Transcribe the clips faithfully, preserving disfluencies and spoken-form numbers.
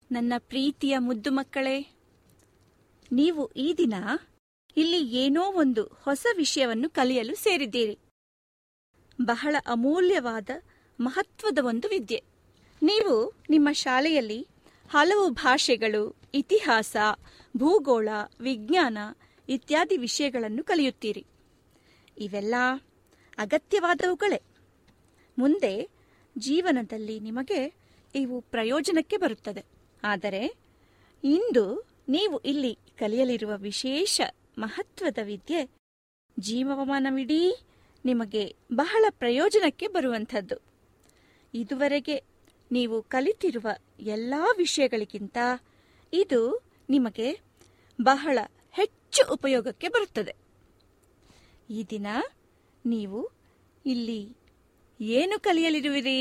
ನನ್ನ ಪ್ರೀತಿಯ ಮುದ್ದು ಮಕ್ಕಳೇ, ನೀವು ಈ ದಿನ ಇಲ್ಲಿ ಏನೋ ಒಂದು ಹೊಸ ವಿಷಯವನ್ನು ಕಲಿಯಲು ಸೇರಿದ್ದೀರಿ. ಬಹಳ ಅಮೂಲ್ಯವಾದ ಮಹತ್ವದ ಒಂದು ವಿದ್ಯೆ. ನೀವು ನಿಮ್ಮ ಶಾಲೆಯಲ್ಲಿ ಹಲವು ಭಾಷೆಗಳು, ಇತಿಹಾಸ, ಭೂಗೋಳ, ವಿಜ್ಞಾನ ಇತ್ಯಾದಿ ವಿಷಯಗಳನ್ನು ಕಲಿಯುತ್ತೀರಿ. ಇವೆಲ್ಲ ಅಗತ್ಯವಾದವುಗಳೇ. ಮುಂದೆ ಜೀವನದಲ್ಲಿ ನಿಮಗೆ ಇವು ಪ್ರಯೋಜನಕ್ಕೆ ಬರುತ್ತದೆ. ಆದರೆ ಇಂದು ನೀವು ಇಲ್ಲಿ ಕಲಿಯಲಿರುವ ವಿಶೇಷ ಮಹತ್ವದ ವಿದ್ಯೆ ಜೀವಮಾನವಿಡೀ ನಿಮಗೆ ಬಹಳ ಪ್ರಯೋಜನಕ್ಕೆ ಬರುವಂಥದ್ದು. ಇದುವರೆಗೆ ನೀವು ಕಲಿತಿರುವ ಎಲ್ಲ ವಿಷಯಗಳಿಗಿಂತ ಇದು ನಿಮಗೆ ಬಹಳ ಹೆಚ್ಚು ಉಪಯೋಗಕ್ಕೆ ಬರುತ್ತದೆ. ಈ ದಿನ ನೀವು ಇಲ್ಲಿ ಏನು ಕಲಿಯಲಿರುವಿರಿ?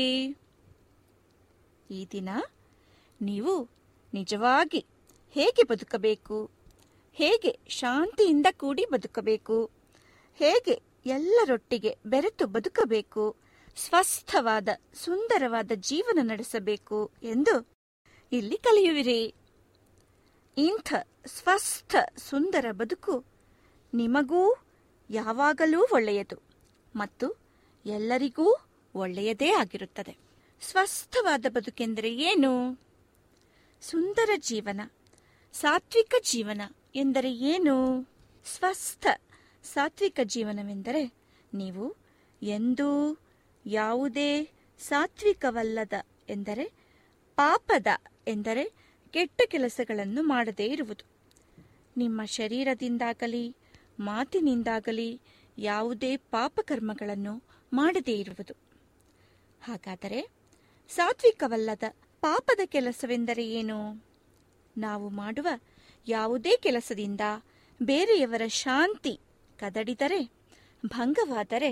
ಈ ದಿನ ನೀವು ನಿಜವಾಗಿ ಹೇಗೆ ಬದುಕಬೇಕು, ಹೇಗೆ ಶಾಂತಿಯಿಂದ ಕೂಡಿ ಬದುಕಬೇಕು, ಹೇಗೆ ಎಲ್ಲರೊಟ್ಟಿಗೆ ಬೆರೆತು ಬದುಕಬೇಕು, ಸ್ವಸ್ಥವಾದ ಸುಂದರವಾದ ಜೀವನ ನಡೆಸಬೇಕು ಎಂದು ಇಲ್ಲಿ ಕಲಿಯುವಿರಿ. ಇಂಥ ಸ್ವಸ್ಥ ಸುಂದರ ಬದುಕು ನಿಮಗೂ ಯಾವಾಗಲೂ ಒಳ್ಳೆಯದು ಮತ್ತು ಎಲ್ಲರಿಗೂ ಒಳ್ಳೆಯದೇ ಆಗಿರುತ್ತದೆ. ಸ್ವಸ್ಥವಾದ ಬದುಕೆಂದರೆ ಏನು? ಸುಂದರ ಜೀವನ, ಸಾತ್ವಿಕ ಜೀವನ ಎಂದರೆ ಏನು? ಸ್ವಸ್ಥ ಸಾತ್ವಿಕ ಜೀವನವೆಂದರೆ ನೀವು ಎಂದೂ ಯಾವುದೇ ಸಾತ್ವಿಕವಲ್ಲದ ಎಂದರೆ ಪಾಪದ ಎಂದರೆ ಕೆಟ್ಟ ಕೆಲಸಗಳನ್ನು ಮಾಡದೇ ಇರುವುದು. ನಿಮ್ಮ ಶರೀರದಿಂದಾಗಲಿ ಮಾತಿನಿಂದಾಗಲಿ ಯಾವುದೇ ಪಾಪಕರ್ಮಗಳನ್ನು ಮಾಡದೇ ಇರುವುದು. ಹಾಗಾದರೆ ಸಾತ್ವಿಕವಲ್ಲದ ಪಾಪದ ಕೆಲಸವೆಂದರೆ ಏನು? ನಾವು ಮಾಡುವ ಯಾವುದೇ ಕೆಲಸದಿಂದ ಬೇರೆಯವರ ಶಾಂತಿ ಕದಡಿದರೆ, ಭಂಗವಾದರೆ,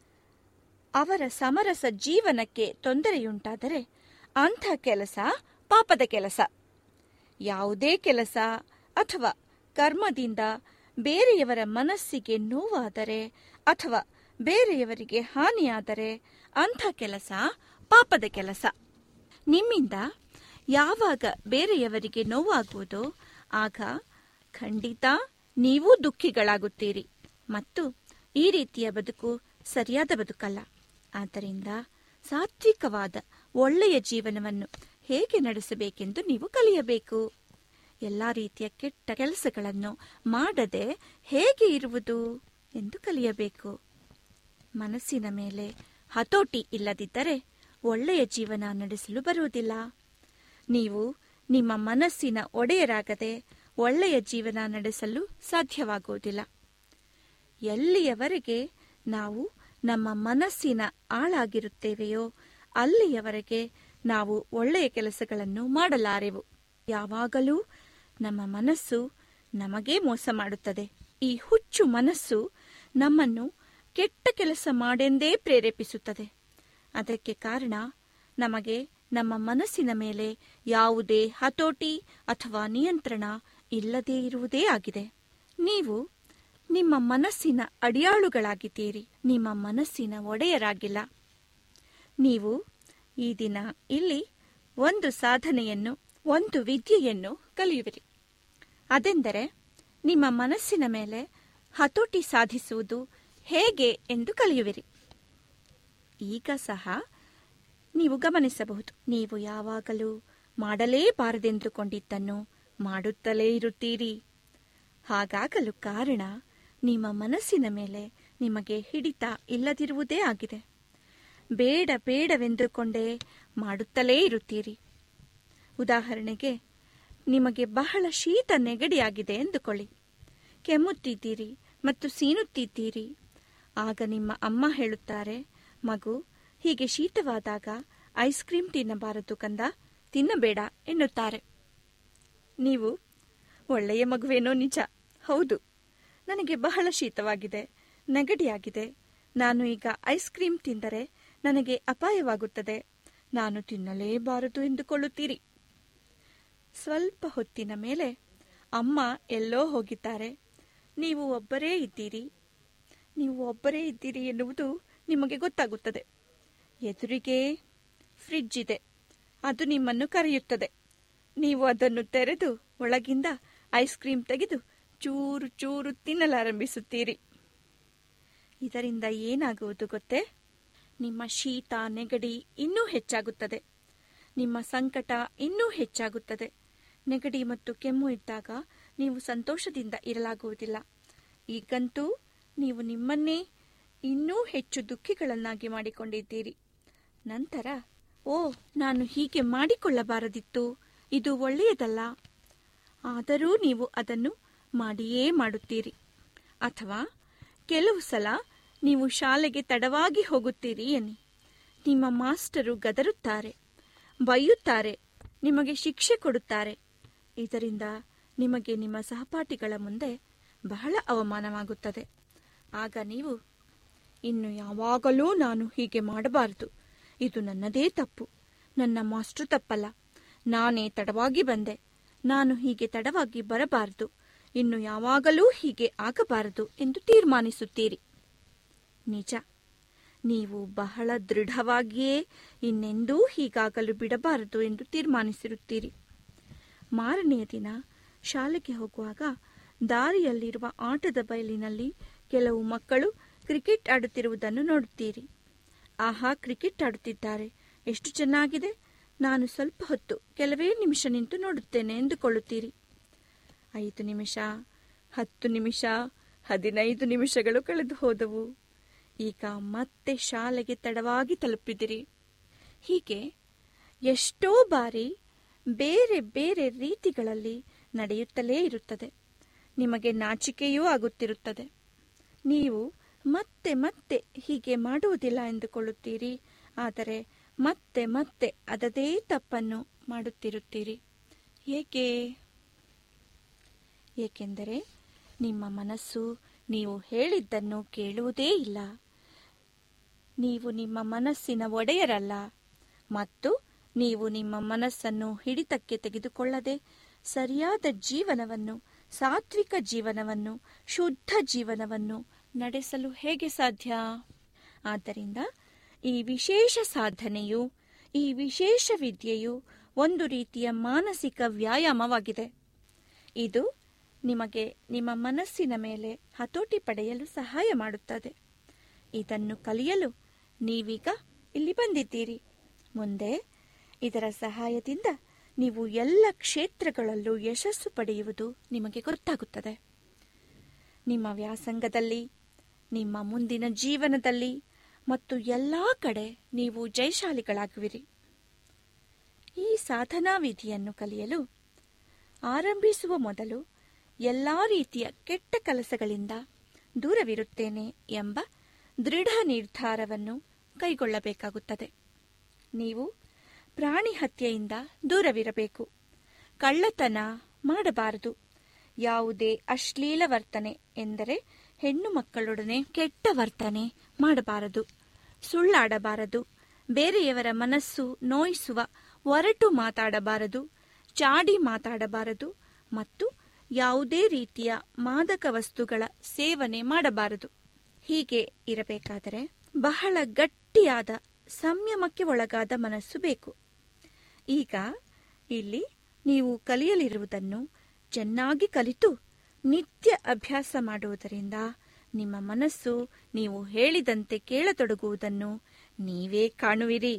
ಅವರ ಸಮರಸ ಜೀವನಕ್ಕೆ ತೊಂದರೆಯುಂಟಾದರೆ ಅಂಥ ಕೆಲಸ ಪಾಪದ ಕೆಲಸ. ಯಾವುದೇ ಕೆಲಸ ಅಥವಾ ಕರ್ಮದಿಂದ ಬೇರೆಯವರ ಮನಸ್ಸಿಗೆ ನೋವಾದರೆ ಅಥವಾ ಬೇರೆಯವರಿಗೆ ಹಾನಿಯಾದರೆ ಅಂಥ ಕೆಲಸ ಪಾಪದ ಕೆಲಸ. ನಿಮ್ಮಿಂದ ಯಾವಾಗ ಬೇರೆಯವರಿಗೆ ನೋವಾಗುವುದೋ ಆಗ ಖಂಡಿತ ನೀವೂ ದುಃಖಿಗಳಾಗುತ್ತೀರಿ ಮತ್ತು ಈ ರೀತಿಯ ಬದುಕು ಸರಿಯಾದ ಬದುಕಲ್ಲ. ಆದ್ದರಿಂದ ಸಾತ್ವಿಕವಾದ ಒಳ್ಳೆಯ ಜೀವನವನ್ನು ಹೇಗೆ ನಡೆಸಬೇಕೆಂದು ನೀವು ಕಲಿಯಬೇಕು. ಎಲ್ಲ ರೀತಿಯ ಕೆಟ್ಟ ಕೆಲಸಗಳನ್ನು ಮಾಡದೆ ಹೇಗೆ ಇರುವುದು ಎಂದು ಕಲಿಯಬೇಕು. ಮನಸ್ಸಿನ ಮೇಲೆ ಹತೋಟಿ ಇಲ್ಲದಿದ್ದರೆ ಒಳ್ಳೆಯ ಜೀವನ ನಡೆಸಲು ಬರುವುದಿಲ್ಲ. ನೀವು ನಿಮ್ಮ ಮನಸ್ಸಿನ ಒಡೆಯರಾಗದೆ ಒಳ್ಳೆಯ ಜೀವನ ನಡೆಸಲು ಸಾಧ್ಯವಾಗುವುದಿಲ್ಲ. ಎಲ್ಲಿಯವರೆಗೆ ನಾವು ನಮ್ಮ ಮನಸ್ಸಿನ ಆಳಾಗಿರುತ್ತೇವೆಯೋ ಅಲ್ಲಿಯವರೆಗೆ ನಾವು ಒಳ್ಳೆಯ ಕೆಲಸಗಳನ್ನು ಮಾಡಲಾರೆವು. ಯಾವಾಗಲೂ ನಮ್ಮ ಮನಸ್ಸು ನಮಗೇ ಮೋಸ ಮಾಡುತ್ತದೆ. ಈ ಹುಚ್ಚು ಮನಸ್ಸು ನಮ್ಮನ್ನು ಕೆಟ್ಟ ಕೆಲಸ ಮಾಡೆಂದೇ ಪ್ರೇರೇಪಿಸುತ್ತದೆ. ಅದಕ್ಕೆ ಕಾರಣ ನಮಗೆ ನಮ್ಮ ಮನಸ್ಸಿನ ಮೇಲೆ ಯಾವುದೇ ಹತೋಟಿ ಅಥವಾ ನಿಯಂತ್ರಣ ಇಲ್ಲದೇ ಇರುವುದೇ ಆಗಿದೆ. ನೀವು ನಿಮ್ಮ ಮನಸ್ಸಿನ ಅಡಿಯಾಳುಗಳಾಗಿದ್ದೀರಿ, ನಿಮ್ಮ ಮನಸ್ಸಿನ ಒಡೆಯರಾಗಿಲ್ಲ. ನೀವು ಈ ದಿನ ಇಲ್ಲಿ ಒಂದು ಸಾಧನೆಯನ್ನು, ಒಂದು ವಿದ್ಯೆಯನ್ನು ಕಲಿಯುವಿರಿ. ಅದೆಂದರೆ ನಿಮ್ಮ ಮನಸ್ಸಿನ ಮೇಲೆ ಹತೋಟಿ ಸಾಧಿಸುವುದು ಹೇಗೆ ಎಂದು ಕಲಿಯುವಿರಿ. ಈಗ ಸಹ ನೀವು ಗಮನಿಸಬಹುದು, ನೀವು ಯಾವಾಗಲೂ ಮಾಡಲೇಬಾರದೆಂದುಕೊಂಡಿದ್ದನ್ನು ಮಾಡುತ್ತಲೇ ಇರುತ್ತೀರಿ. ಹಾಗಾಗಲು ಕಾರಣ ನಿಮ್ಮ ಮನಸ್ಸಿನ ಮೇಲೆ ನಿಮಗೆ ಹಿಡಿತ ಇಲ್ಲದಿರುವುದೇ ಆಗಿದೆ. ಬೇಡ ಬೇಡವೆಂದುಕೊಂಡೇ ಮಾಡುತ್ತಲೇ ಇರುತ್ತೀರಿ. ಉದಾಹರಣೆಗೆ, ನಿಮಗೆ ಬಹಳ ಶೀತ ನೆಗಡಿಯಾಗಿದೆ ಎಂದುಕೊಳ್ಳಿ. ಕೆಮ್ಮುತ್ತಿದ್ದೀರಿ ಮತ್ತು ಸೀನುತ್ತಿದ್ದೀರಿ. ಆಗ ನಿಮ್ಮ ಅಮ್ಮ ಹೇಳುತ್ತಾರೆ, ಮಗು, ಹೀಗೆ ಶೀತವಾದಾಗ ಐಸ್ ಕ್ರೀಮ್ ತಿನ್ನಬಾರದು ಕಂದ, ತಿನ್ನಬೇಡ ಎನ್ನುತ್ತಾರೆ. ನೀವು ಒಳ್ಳೆಯ ಮಗುವೇನೋ ನಿಜ, ಹೌದು, ನನಗೆ ಬಹಳ ಶೀತವಾಗಿದೆ, ನೆಗಡಿಯಾಗಿದೆ, ನಾನು ಈಗ ಐಸ್ ಕ್ರೀಮ್ ತಿಂದರೆ ನನಗೆ ಅಪಾಯವಾಗುತ್ತದೆ, ನಾನು ತಿನ್ನಲೇಬಾರದು ಎಂದುಕೊಳ್ಳುತ್ತೀರಿ. ಸ್ವಲ್ಪ ಹೊತ್ತಿನ ಮೇಲೆ ಅಮ್ಮ ಎಲ್ಲೋ ಹೋಗಿದ್ದಾರೆ, ನೀವು ಒಬ್ಬರೇ ಇದ್ದೀರಿ. ನೀವು ಒಬ್ಬರೇ ಇದ್ದೀರಿ ಎನ್ನುವುದು ನಿಮಗೆ ಗೊತ್ತಾಗುತ್ತದೆ. ಎದುರಿಗೆ ಫ್ರಿಡ್ಜ್ ಇದೆ, ಅದು ನಿಮ್ಮನ್ನು ಕರೆಯುತ್ತದೆ. ನೀವು ಅದನ್ನು ತೆರೆದು ಒಳಗಿಂದ ಐಸ್ ಕ್ರೀಂ ತೆಗೆದು ಚೂರು ಚೂರು ತಿನ್ನಲಾರಂಭಿಸುತ್ತೀರಿ. ಇದರಿಂದ ಏನಾಗುವುದು ಗೊತ್ತೇ? ನಿಮ್ಮ ಶೀತ ನೆಗಡಿ ಇನ್ನೂ ಹೆಚ್ಚಾಗುತ್ತದೆ. ನಿಮ್ಮ ಸಂಕಟ ಇನ್ನೂ ಹೆಚ್ಚಾಗುತ್ತದೆ. ನೆಗಡಿ ಮತ್ತು ಕೆಮ್ಮು ಇದ್ದಾಗ ನೀವು ಸಂತೋಷದಿಂದ ಇರಲಾಗುವುದಿಲ್ಲ. ಈಗಂತೂ ನೀವು ನಿಮ್ಮನ್ನೇ ಇನ್ನೂ ಹೆಚ್ಚು ದುಃಖಿಗಳನ್ನಾಗಿ ಮಾಡಿಕೊಂಡಿದ್ದೀರಿ. ನಂತರ ಓ, ನಾನು ಹೀಗೆ ಮಾಡಿಕೊಳ್ಳಬಾರದಿತ್ತು, ಇದು ಒಳ್ಳೆಯದಲ್ಲ, ಆದರೂ ನೀವು ಅದನ್ನು ಮಾಡಿಯೇ ಮಾಡುತ್ತೀರಿ. ಅಥವಾ ಕೆಲವು ಸಲ ನೀವು ಶಾಲೆಗೆ ತಡವಾಗಿ ಹೋಗುತ್ತೀರಿ ಎನ್ನಿ. ನಿಮ್ಮ ಮಾಸ್ಟರು ಗದರುತ್ತಾರೆ, ಬೈಯುತ್ತಾರೆ, ನಿಮಗೆ ಶಿಕ್ಷೆ ಕೊಡುತ್ತಾರೆ. ಇದರಿಂದ ನಿಮಗೆ ನಿಮ್ಮ ಸಹಪಾಠಿಗಳ ಮುಂದೆ ಬಹಳ ಅವಮಾನವಾಗುತ್ತದೆ. ಆಗ ನೀವು, ಇನ್ನು ಯಾವಾಗಲೂ ನಾನು ಹೀಗೆ ಮಾಡಬಾರದು, ಇದು ನನ್ನದೇ ತಪ್ಪು, ನನ್ನ ಮಾಸ್ಟ್ರು ತಪ್ಪಲ್ಲ, ನಾನೇ ತಡವಾಗಿ ಬಂದೆ, ನಾನು ಹೀಗೆ ತಡವಾಗಿ ಬರಬಾರದು, ಇನ್ನು ಯಾವಾಗಲೂ ಹೀಗೆ ಆಗಬಾರದು ಎಂದು ತೀರ್ಮಾನಿಸುತ್ತೀರಿ. ನಿಜ, ನೀವು ಬಹಳ ದೃಢವಾಗಿಯೇ ಇನ್ನೆಂದೂ ಹೀಗಾಗಲು ಬಿಡಬಾರದು ಎಂದು ತೀರ್ಮಾನಿಸಿರುತ್ತೀರಿ. ಮಾರನೆಯ ದಿನ ಶಾಲೆಗೆ ಹೋಗುವಾಗ ದಾರಿಯಲ್ಲಿರುವ ಆಟದ ಬಯಲಿನಲ್ಲಿ ಕೆಲವು ಮಕ್ಕಳು ಕ್ರಿಕೆಟ್ ಆಡುತ್ತಿರುವುದನ್ನು ನೋಡುತ್ತೀರಿ. ಆಹಾ, ಕ್ರಿಕೆಟ್ ಆಡುತ್ತಿದ್ದಾರೆ, ಎಷ್ಟು ಚೆನ್ನಾಗಿದೆ, ನಾನು ಸ್ವಲ್ಪ ಹೊತ್ತು ಕೆಲವೇ ನಿಮಿಷ ನಿಂತು ನೋಡುತ್ತೇನೆ ಎಂದುಕೊಳ್ಳುತ್ತೀರಿ. ಐದು ನಿಮಿಷ, ಹತ್ತು ನಿಮಿಷ, ಹದಿನೈದು ನಿಮಿಷಗಳು ಕಳೆದು ಹೋದವು. ಈಗ ಮತ್ತೆ ಶಾಲೆಗೆ ತಡವಾಗಿ ತಲುಪಿದಿರಿ. ಹೀಗೆ ಎಷ್ಟೋ ಬಾರಿ ಬೇರೆ ಬೇರೆ ರೀತಿಗಳಲ್ಲಿ ನಡೆಯುತ್ತಲೇ ಇರುತ್ತದೆ. ನಿಮಗೆ ನಾಚಿಕೆಯೂ ಆಗುತ್ತಿರುತ್ತದೆ. ನೀವು ಮತ್ತೆ ಮತ್ತೆ ಹೀಗೆ ಮಾಡುವುದಿಲ್ಲ ಎಂದುಕೊಳ್ಳುತ್ತೀರಿ, ಆದರೆ ಮತ್ತೆ ಮತ್ತೆ ಅದದೇ ತಪ್ಪನ್ನು ಮಾಡುತ್ತಿರುತ್ತೀರಿ. ಏಕೆ? ಏಕೆಂದರೆ ನಿಮ್ಮ ಮನಸ್ಸು ನೀವು ಹೇಳಿದ್ದನ್ನು ಕೇಳುವುದೇ ಇಲ್ಲ. ನೀವು ನಿಮ್ಮ ಮನಸ್ಸಿನ ಒಡೆಯರಲ್ಲ, ಮತ್ತು ನೀವು ನಿಮ್ಮ ಮನಸ್ಸನ್ನು ಹಿಡಿತಕ್ಕೆ ತೆಗೆದುಕೊಳ್ಳದೆ ಸರಿಯಾದ ಜೀವನವನ್ನು, ಸಾತ್ವಿಕ ಜೀವನವನ್ನು, ಶುದ್ಧ ಜೀವನವನ್ನು ನಡೆಸಲು ಹೇಗೆ ಸಾಧ್ಯ? ಆದ್ದರಿಂದ ಈ ವಿಶೇಷ ಸಾಧನೆಯು, ಈ ವಿಶೇಷ ವಿದ್ಯೆಯು ಒಂದು ರೀತಿಯ ಮಾನಸಿಕ ವ್ಯಾಯಾಮವಾಗಿದೆ. ಇದು ನಿಮಗೆ ನಿಮ್ಮ ಮನಸ್ಸಿನ ಮೇಲೆ ಹತೋಟಿ ಪಡೆಯಲು ಸಹಾಯ ಮಾಡುತ್ತದೆ. ಇದನ್ನು ಕಲಿಯಲು ನೀವೀಗ ಇಲ್ಲಿ ಬಂದಿದ್ದೀರಿ. ಮುಂದೆ ಇದರ ಸಹಾಯದಿಂದ ನೀವು ಎಲ್ಲ ಕ್ಷೇತ್ರಗಳಲ್ಲೂ ಯಶಸ್ಸು ಪಡೆಯುವುದು ನಿಮಗೆ ಗೊತ್ತಾಗುತ್ತದೆ. ನಿಮ್ಮ ವ್ಯಾಸಂಗದಲ್ಲಿ, ನಿಮ್ಮ ಮುಂದಿನ ಜೀವನದಲ್ಲಿ ಮತ್ತು ಎಲ್ಲಾ ಕಡೆ ನೀವು ಜಯಶಾಲಿಗಳಾಗುವಿರಿ. ಈ ಸಾಧನಾ ವಿಧಿಯನ್ನು ಕಲಿಯಲು ಆರಂಭಿಸುವ ಮೊದಲು ಎಲ್ಲಾ ರೀತಿಯ ಕೆಟ್ಟ ಕೆಲಸಗಳಿಂದ ದೂರವಿರುತ್ತೇನೆ ಎಂಬ ದೃಢ ನಿರ್ಧಾರವನ್ನು ಕೈಗೊಳ್ಳಬೇಕಾಗುತ್ತದೆ. ನೀವು ಪ್ರಾಣಿ ಹತ್ಯೆಯಿಂದ ದೂರವಿರಬೇಕು, ಕಳ್ಳತನ ಮಾಡಬಾರದು, ಯಾವುದೇ ಅಶ್ಲೀಲ ವರ್ತನೆ ಎಂದರೆ ಹೆಣ್ಣು ಮಕ್ಕಳೊಡನೆ ಕೆಟ್ಟ ವರ್ತನೆ ಮಾಡಬಾರದು, ಸುಳ್ಳಾಡಬಾರದು, ಬೇರೆಯವರ ಮನಸ್ಸು ನೋಯಿಸುವ ಒರಟು ಮಾತಾಡಬಾರದು, ಚಾಡಿ ಮಾತಾಡಬಾರದು ಮತ್ತು ಯಾವುದೇ ರೀತಿಯ ಮಾದಕ ವಸ್ತುಗಳ ಸೇವನೆ ಮಾಡಬಾರದು. ಹೀಗೆ ಇರಬೇಕಾದರೆ ಬಹಳ ಗಟ್ಟಿಯಾದ ಸಂಯಮಕ್ಕೆ ಒಳಗಾದ ಮನಸ್ಸು ಬೇಕು. ಈಗ ಇಲ್ಲಿ ನೀವು ಕಲಿಯಲಿರುವುದನ್ನು ಚೆನ್ನಾಗಿ ಕಲಿತು ನಿತ್ಯ ಅಭ್ಯಾಸ ಮಾಡುವುದರಿಂದ ನಿಮ್ಮ ಮನಸ್ಸು ನೀವು ಹೇಳಿದಂತೆ ಕೇಳತೊಡಗುವುದನ್ನು ನೀವೇ ಕಾಣುವಿರಿ.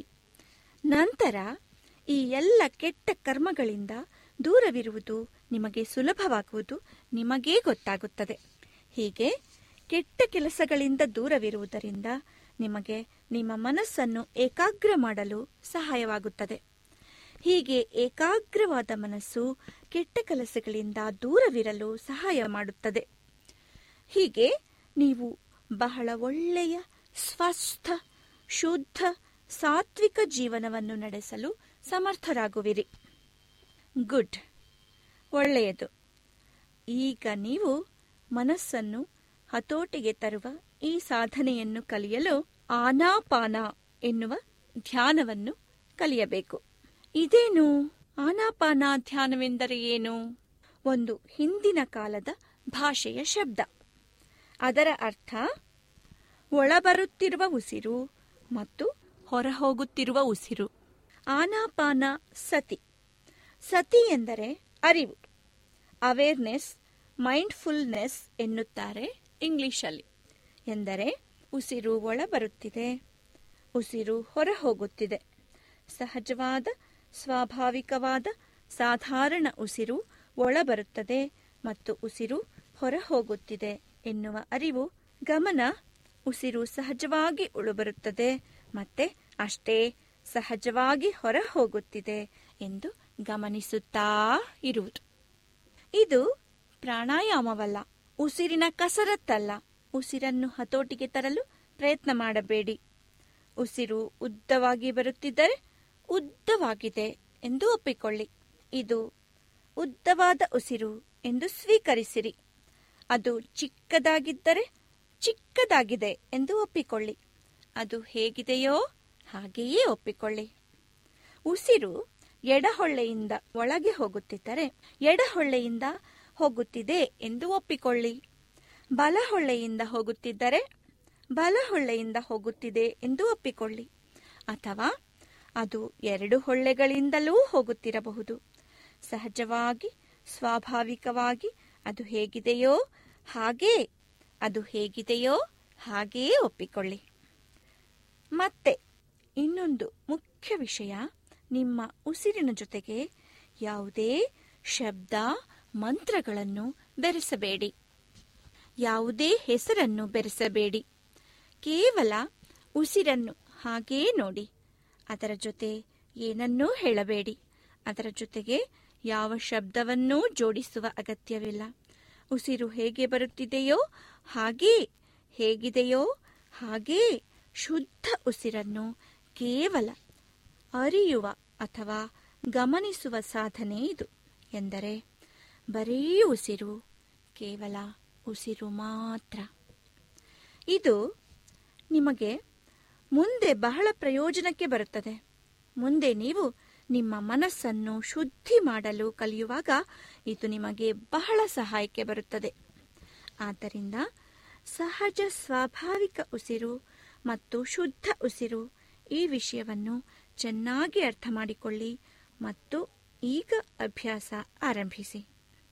ನಂತರ ಈ ಎಲ್ಲ ಕೆಟ್ಟ ಕರ್ಮಗಳಿಂದ ದೂರವಿರುವುದು ನಿಮಗೆ ಸುಲಭವಾಗುವುದು ನಿಮಗೇ ಗೊತ್ತಾಗುತ್ತದೆ. ಹೀಗೆ ಕೆಟ್ಟ ಕೆಲಸಗಳಿಂದ ದೂರವಿರುವುದರಿಂದ ನಿಮಗೆ ನಿಮ್ಮ ಮನಸ್ಸನ್ನು ಏಕಾಗ್ರ ಮಾಡಲು ಸಹಾಯವಾಗುತ್ತದೆ. ಹೀಗೆ ಏಕಾಗ್ರವಾದ ಮನಸ್ಸು ಕೆಟ್ಟ ಕೆಲಸಗಳಿಂದ ದೂರವಿರಲು ಸಹಾಯ ಮಾಡುತ್ತದೆ. ಹೀಗೆ ನೀವು ಬಹಳ ಒಳ್ಳೆಯ ಸ್ವಸ್ಥ, ಶುದ್ಧ, ಸಾತ್ವಿಕ ಜೀವನವನ್ನು ನಡೆಸಲು ಸಮರ್ಥರಾಗುವಿರಿ. ಗುಡ್, ಒಳ್ಳೆಯದು. ಈಗ ನೀವು ಮನಸ್ಸನ್ನು ಹತೋಟಿಗೆ ತರುವ ಈ ಸಾಧನೆಯನ್ನು ಕಲಿಯಲು ಆನಾಪಾನ ಎನ್ನುವ ಧ್ಯಾನವನ್ನು ಕಲಿಯಬೇಕು. ಇದೇನು ಆನಾಪಾನ ಧ್ಯಾನವೆಂದರೆ ಏನು? ಒಂದು ಹಿಂದಿನ ಕಾಲದ ಭಾಷೆಯ ಶಬ್ದ. ಅದರ ಅರ್ಥ ಒಳಬರುತ್ತಿರುವ ಉಸಿರು ಮತ್ತು ಹೊರಹೋಗುತ್ತಿರುವ ಉಸಿರು. ಆನಾಪಾನ ಸತಿ ಸತಿ ಎಂದರೆ ಅರಿವು, ಅವೇರ್ನೆಸ್, ಮೈಂಡ್ಫುಲ್ನೆಸ್ ಎನ್ನುತ್ತಾರೆ ಇಂಗ್ಲಿಷಲ್ಲಿ. ಎಂದರೆ ಉಸಿರು ಒಳ ಬರುತ್ತಿದೆ, ಉಸಿರು ಹೊರ ಹೋಗುತ್ತಿದೆ. ಸಹಜವಾದ, ಸ್ವಾಭಾವಿಕವಾದ, ಸಾಧಾರಣ ಉಸಿರು ಒಳ ಬರುತ್ತದೆ ಮತ್ತು ಉಸಿರು ಹೊರ ಹೋಗುತ್ತಿದೆ ಎನ್ನುವ ಅರಿವು, ಗಮನ ಉಸಿರು ಸಹಜವಾಗಿ ಉಳುಬರುತ್ತದೆ ಮತ್ತೆ ಅಷ್ಟೇ ಸಹಜವಾಗಿ ಹೊರ ಹೋಗುತ್ತಿದೆ ಎಂದು ಗಮನಿಸುತ್ತಾ ಇರುವುದು. ಇದು ಪ್ರಾಣಾಯಾಮವಲ್ಲ, ಉಸಿರಿನ ಕಸರತ್ತಲ್ಲ. ಉಸಿರನ್ನು ಹತೋಟಿಗೆ ತರಲು ಪ್ರಯತ್ನ ಮಾಡಬೇಡಿ. ಉಸಿರು ಉದ್ದವಾಗಿ ಬರುತ್ತಿದ್ದರೆ ಉದ್ದವಾಗಿದೆ ಎಂದು ಒಪ್ಪಿಕೊಳ್ಳಿ. ಇದು ಉದ್ದವಾದ ಉಸಿರು ಎಂದು ಸ್ವೀಕರಿಸಿರಿ. ಅದು ಚಿಕ್ಕದಾಗಿದ್ದರೆ ಚಿಕ್ಕದಾಗಿದೆ ಎಂದು ಒಪ್ಪಿಕೊಳ್ಳಿ. ಅದು ಹೇಗಿದೆಯೋ ಹಾಗೆಯೇ ಒಪ್ಪಿಕೊಳ್ಳಿ. ಉಸಿರು ಎಡಹೊಳ್ಳೆಯಿಂದ ಒಳಗೆ ಹೋಗುತ್ತಿದ್ದರೆ ಎಡಹೊಳ್ಳೆಯಿಂದ ಹೋಗುತ್ತಿದೆ ಎಂದು ಒಪ್ಪಿಕೊಳ್ಳಿ. ಬಲಹೊಳ್ಳೆಯಿಂದ ಹೋಗುತ್ತಿದ್ದರೆ ಬಲಹೊಳ್ಳೆಯಿಂದ ಹೋಗುತ್ತಿದೆ ಎಂದು ಒಪ್ಪಿಕೊಳ್ಳಿ. ಅಥವಾ ಅದು ಎರಡು ಹೊಳ್ಳೆಗಳಿಂದಲೂ ಹೋಗುತ್ತಿರಬಹುದು. ಸಹಜವಾಗಿ, ಸ್ವಾಭಾವಿಕವಾಗಿ ಅದು ಹೇಗಿದೆಯೋ ಹಾಗೇ ಅದು ಹೇಗಿದೆಯೋ ಹಾಗೆಯೇ ಒಪ್ಪಿಕೊಳ್ಳಿ. ಮತ್ತೆ ಇನ್ನೊಂದು ಮುಖ್ಯ ವಿಷಯ, ನಿಮ್ಮ ಉಸಿರಿನ ಜೊತೆಗೆ ಯಾವುದೇ ಶಬ್ದ, ಮಂತ್ರಗಳನ್ನು ಬೆರೆಸಬೇಡಿ. ಯಾವುದೇ ಹೆಸರನ್ನು ಬೆರೆಸಬೇಡಿ. ಕೇವಲ ಉಸಿರನ್ನು ಹಾಗೇ ನೋಡಿ. ಅದರ ಜೊತೆ ಏನನ್ನೂ ಹೇಳಬೇಡಿ. ಅದರ ಜೊತೆಗೆ ಯಾವ ಶಬ್ದವನ್ನೂ ಜೋಡಿಸುವ ಅಗತ್ಯವಿಲ್ಲ. ಉಸಿರು ಹೇಗೆ ಬರುತ್ತಿದೆಯೋ ಹಾಗೇ, ಹೇಗಿದೆಯೋ ಹಾಗೇ ಶುದ್ಧ ಉಸಿರನ್ನು ಕೇವಲ ಅರಿಯುವ ಅಥವಾ ಗಮನಿಸುವ ಸಾಧನೆ ಇದು. ಎಂದರೆ ಬರೀ ಉಸಿರು, ಕೇವಲ ಉಸಿರು ಮಾತ್ರ. ಇದು ನಿಮಗೆ ಮುಂದೆ ಬಹಳ ಪ್ರಯೋಜನಕ್ಕೆ ಬರುತ್ತದೆ. ಮುಂದೆ ನೀವು ನಿಮ್ಮ ಮನಸ್ಸನ್ನು ಶುದ್ಧಿ ಮಾಡಲು ಕಲಿಯುವಾಗ ಇದು ನಿಮಗೆ ಬಹಳ ಸಹಾಯಕ್ಕೆ ಬರುತ್ತದೆ. ಆದ್ದರಿಂದ ಸಹಜ ಸ್ವಾಭಾವಿಕ ಉಸಿರು ಮತ್ತು ಶುದ್ಧ ಉಸಿರು, ಈ ವಿಷಯವನ್ನು ಚೆನ್ನಾಗಿ ಅರ್ಥ ಮಾಡಿಕೊಳ್ಳಿ ಮತ್ತು ಈಗ ಅಭ್ಯಾಸ ಆರಂಭಿಸಿ.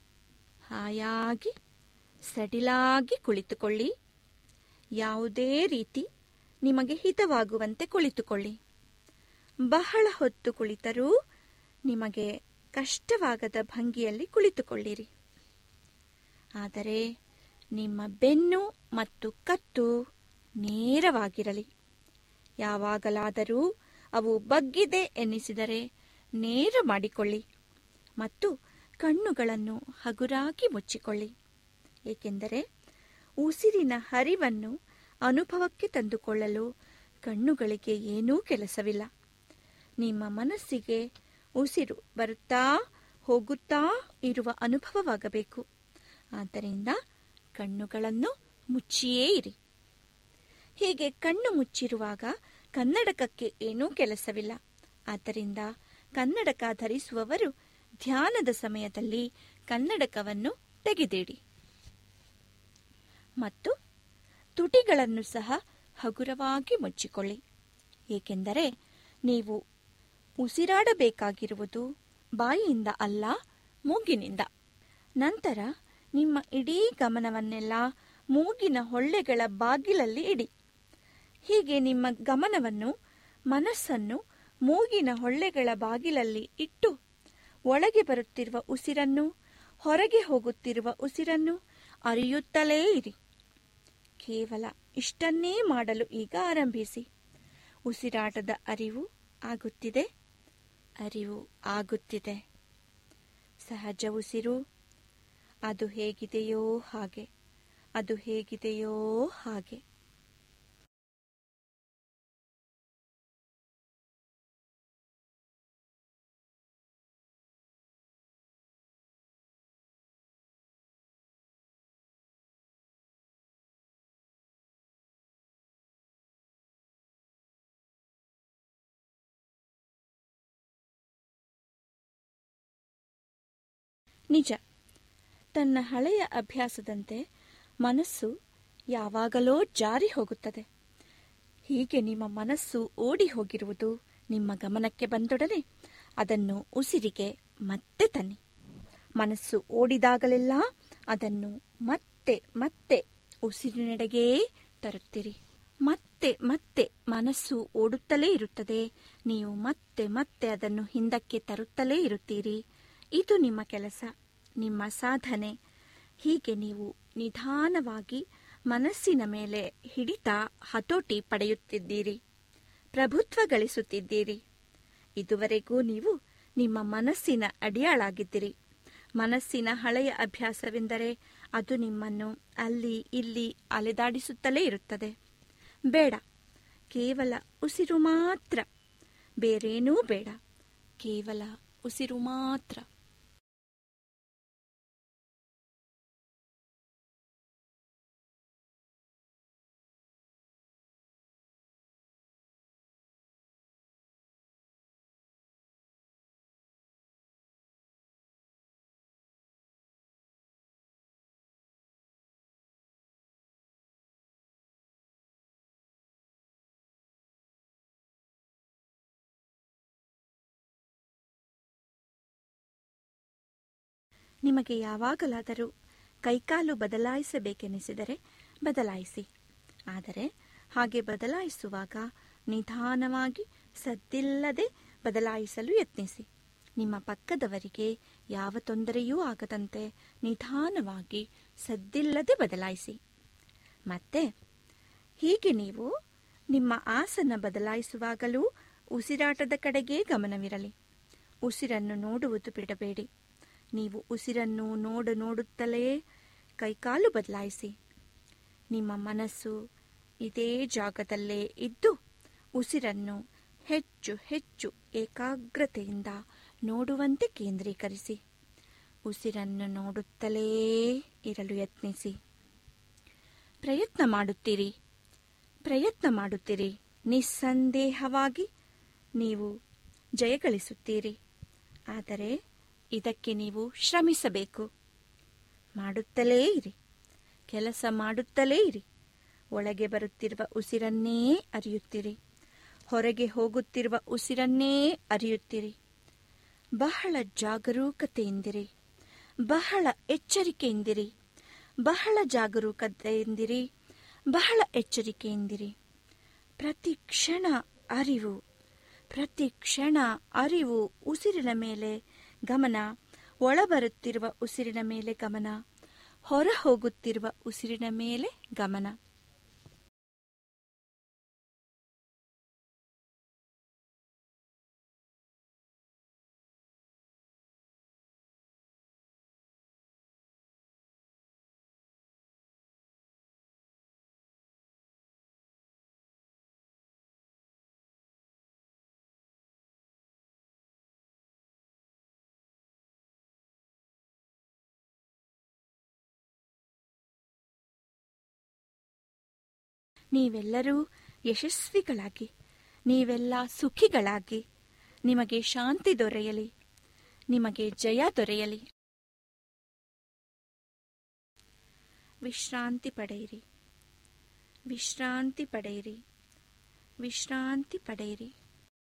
ಹಾಯಾಗಿ ಸಡಿಲಾಗಿ ಕುಳಿತುಕೊಳ್ಳಿ. ಯಾವುದೇ ರೀತಿ ನಿಮಗೆ ಹಿತವಾಗುವಂತೆ ಕುಳಿತುಕೊಳ್ಳಿ. ಬಹಳ ಹೊತ್ತು ಕುಳಿತರೂ ನಿಮಗೆ ಕಷ್ಟವಾಗದ ಭಂಗಿಯಲ್ಲಿ ಕುಳಿತುಕೊಳ್ಳಿರಿ. ಆದರೆ ನಿಮ್ಮ ಬೆನ್ನು ಮತ್ತು ಕತ್ತು ನೇರವಾಗಿರಲಿ. ಯಾವಾಗಲಾದರೂ ಅವು ಬಗ್ಗಿದೆ ಎನ್ನಿಸಿದರೆ ನೇರ ಮಾಡಿಕೊಳ್ಳಿ ಮತ್ತು ಕಣ್ಣುಗಳನ್ನು ಹಗುರಾಗಿ ಮುಚ್ಚಿಕೊಳ್ಳಿ. ಏಕೆಂದರೆ ಉಸಿರಿನ ಹರಿವನ್ನು ಅನುಭವಕ್ಕೆ ತಂದುಕೊಳ್ಳಲು ಕಣ್ಣುಗಳಿಗೆ ಏನೂ ಕೆಲಸವಿಲ್ಲ. ನಿಮ್ಮ ಮನಸ್ಸಿಗೆ ಉಸಿರು ಬರುತ್ತಾ ಹೋಗುತ್ತಾ ಇರುವ ಅನುಭವವಾಗಬೇಕು. ಆದ್ದರಿಂದ ಕಣ್ಣುಗಳನ್ನು ಮುಚ್ಚಿಯೇ ಇರಿ. ಹೀಗೆ ಕಣ್ಣು ಮುಚ್ಚಿರುವಾಗ ಕನ್ನಡಕಕ್ಕೆ ಏನೂ ಕೆಲಸವಿಲ್ಲ. ಆದ್ದರಿಂದ ಕನ್ನಡಕ ಧರಿಸುವವರು ಧ್ಯಾನದ ಸಮಯದಲ್ಲಿ ಕನ್ನಡಕವನ್ನು ತೆಗೆದಿಡಿ ಮತ್ತು ತುಟಿಗಳನ್ನು ಸಹ ಹಗುರವಾಗಿ ಮುಚ್ಚಿಕೊಳ್ಳಿ. ಏಕೆಂದರೆ ನೀವು ಉಸಿರಾಡಬೇಕಾಗಿರುವುದು ಬಾಯಿಯಿಂದ ಅಲ್ಲ, ಮೂಗಿನಿಂದ. ನಂತರ ನಿಮ್ಮ ಇಡೀ ಗಮನವನ್ನೆಲ್ಲ ಮೂಗಿನ ಹೊಳ್ಳೆಗಳ ಬಾಗಿಲಲ್ಲಿ ಇಡಿ. ಹೀಗೆ ನಿಮ್ಮ ಗಮನವನ್ನು, ಮನಸ್ಸನ್ನು ಮೂಗಿನ ಹೊಳ್ಳೆಗಳ ಬಾಗಿಲಲ್ಲಿ ಇಟ್ಟು ಒಳಗೆ ಬರುತ್ತಿರುವ ಉಸಿರನ್ನು, ಹೊರಗೆ ಹೋಗುತ್ತಿರುವ ಉಸಿರನ್ನು ಅರಿಯುತ್ತಲೇ ಇರಿ. ಕೇವಲ ಇಷ್ಟನ್ನೇ ಮಾಡಲು ಈಗ ಆರಂಭಿಸಿ. ಉಸಿರಾಟದ ಅರಿವು ಆಗುತ್ತಿದೆ, ಅರಿವು ಆಗುತ್ತಿದೆ. ಸಹಜ ಉಸಿರು, ಅದು ಹೇಗಿದೆಯೋ ಹಾಗೆ, ಅದು ಹೇಗಿದೆಯೋ ಹಾಗೆ. ನಿಜ, ತನ್ನ ಹಳೆಯ ಅಭ್ಯಾಸದಂತೆ ಮನಸ್ಸು ಯಾವಾಗಲೋ ಜಾರಿ ಹೋಗುತ್ತದೆ. ಹೀಗೆ ನಿಮ್ಮ ಮನಸ್ಸು ಓಡಿ ಹೋಗಿರುವುದು ನಿಮ್ಮ ಗಮನಕ್ಕೆ ಬಂದೊಡನೆ ಅದನ್ನು ಉಸಿರಿಗೆ ಮತ್ತೆ ತನ್ನಿ. ಮನಸ್ಸು ಓಡಿದಾಗಲೆಲ್ಲ ಅದನ್ನು ಮತ್ತೆ ಮತ್ತೆ ಉಸಿರಿನೆಡೆಗೇ ತರುತ್ತೀರಿ. ಮತ್ತೆ ಮತ್ತೆ ಮನಸ್ಸು ಓಡುತ್ತಲೇ ಇರುತ್ತದೆ. ನೀವು ಮತ್ತೆ ಮತ್ತೆ ಅದನ್ನು ಹಿಂದಕ್ಕೆ ತರುತ್ತಲೇ ಇರುತ್ತೀರಿ. ಇದು ನಿಮ್ಮ ಕೆಲಸ, ನಿಮ್ಮ ಸಾಧನೆ. ಹೀಗೆ ನೀವು ನಿಧಾನವಾಗಿ ಮನಸ್ಸಿನ ಮೇಲೆ ಹಿಡಿತ, ಹತೋಟಿ ಪಡೆಯುತ್ತಿದ್ದೀರಿ, ಪ್ರಭುತ್ವ ಗಳಿಸುತ್ತಿದ್ದೀರಿ. ಇದುವರೆಗೂ ನೀವು ನಿಮ್ಮ ಮನಸ್ಸಿನ ಅಡಿಯಾಳಾಗಿದ್ದಿರಿ. ಮನಸ್ಸಿನ ಹಳೆಯ ಅಭ್ಯಾಸವೆಂದರೆ ಅದು ನಿಮ್ಮನ್ನು ಅಲ್ಲಿ ಇಲ್ಲಿ ಅಲೆದಾಡಿಸುತ್ತಲೇ ಇರುತ್ತದೆ. ಬೇಡ, ಕೇವಲ ಉಸಿರು ಮಾತ್ರ, ಬೇರೇನೂ ಬೇಡ, ಕೇವಲ ಉಸಿರು ಮಾತ್ರ. ನಿಮಗೆ ಯಾವಾಗಲಾದರೂ ಕೈಕಾಲು ಬದಲಾಯಿಸಬೇಕೆನಿಸಿದರೆ ಬದಲಾಯಿಸಿ. ಆದರೆ ಹಾಗೆ ಬದಲಾಯಿಸುವಾಗ ನಿಧಾನವಾಗಿ, ಸದ್ದಿಲ್ಲದೆ ಬದಲಾಯಿಸಲು ಯತ್ನಿಸಿ. ನಿಮ್ಮ ಪಕ್ಕದವರಿಗೆ ಯಾವ ತೊಂದರೆಯೂ ಆಗದಂತೆ ನಿಧಾನವಾಗಿ, ಸದ್ದಿಲ್ಲದೆ ಬದಲಾಯಿಸಿ. ಮತ್ತೆ ಹೀಗೆ ನೀವು ನಿಮ್ಮ ಆಸನ ಬದಲಾಯಿಸುವಾಗಲೂ ಉಸಿರಾಟದ ಕಡೆಗೇ ಗಮನವಿರಲಿ. ಉಸಿರನ್ನು ನೋಡುವುದು ಬಿಡಬೇಡಿ. ನೀವು ಉಸಿರನ್ನು ನೋಡ ನೋಡುತ್ತಲೇ ಕೈಕಾಲು ಬದಲಾಯಿಸಿ. ನಿಮ್ಮ ಮನಸ್ಸು ಇದೇ ಜಾಗದಲ್ಲೇ ಇದ್ದು ಉಸಿರನ್ನು ಹೆಚ್ಚು ಹೆಚ್ಚು ಏಕಾಗ್ರತೆಯಿಂದ ನೋಡುವಂತೆ ಕೇಂದ್ರೀಕರಿಸಿ. ಉಸಿರನ್ನು ನೋಡುತ್ತಲೇ ಇರಲು ಯತ್ನಿಸಿ. ಪ್ರಯತ್ನ ಮಾಡುತ್ತೀರಿ, ಪ್ರಯತ್ನ ಮಾಡುತ್ತೀರಿ. ನಿಸ್ಸಂದೇಹವಾಗಿ ನೀವು ಜಯಗಳಿಸುತ್ತೀರಿ. ಆದರೆ ಇದಕ್ಕೆ ನೀವು ಶ್ರಮಿಸಬೇಕು. ಮಾಡುತ್ತಲೇ ಇರಿ, ಕೆಲಸ ಮಾಡುತ್ತಲೇ ಇರಿ. ಒಳಗೆ ಬರುತ್ತಿರುವ ಉಸಿರನ್ನೇ ಅರಿಯುತ್ತೀರಿ, ಹೊರಗೆ ಹೋಗುತ್ತಿರುವ ಉಸಿರನ್ನೇ ಅರಿಯುತ್ತೀರಿ. ಬಹಳ ಜಾಗರೂಕತೆಯಿಂದಿರಿ, ಬಹಳ ಎಚ್ಚರಿಕೆಯಿಂದಿರಿ, ಬಹಳ ಜಾಗರೂಕತೆಯಿಂದಿರಿ, ಬಹಳ ಎಚ್ಚರಿಕೆಯಿಂದಿರಿ. ಪ್ರತಿ ಕ್ಷಣ ಅರಿವು, ಪ್ರತಿ ಕ್ಷಣ ಅರಿವು. ಉಸಿರಿನ ಮೇಲೆ ಗಮನ, ಒಳಬರುತ್ತಿರುವ ಉಸಿರಿನ ಮೇಲೆ ಗಮನ, ಹೊರ ಹೋಗುತ್ತಿರುವ ಉಸಿರಿನ ಮೇಲೆ ಗಮನ. ನೀವೆಲ್ಲರೂ ಯಶಸ್ವಿಗಳಾಗಿ, ನೀವೆಲ್ಲ ಸುಖಿಗಳಾಗಿ, ನಿಮಗೆ ಶಾಂತಿ ದೊರೆಯಲಿ, ನಿಮಗೆ ಜಯ ದೊರೆಯಲಿ. ವಿಶ್ರಾಂತಿ ಪಡೆಯಿರಿ, ವಿಶ್ರಾಂತಿ ಪಡೆಯಿರಿ, ವಿಶ್ರಾಂತಿ ಪಡೆಯಿರಿ.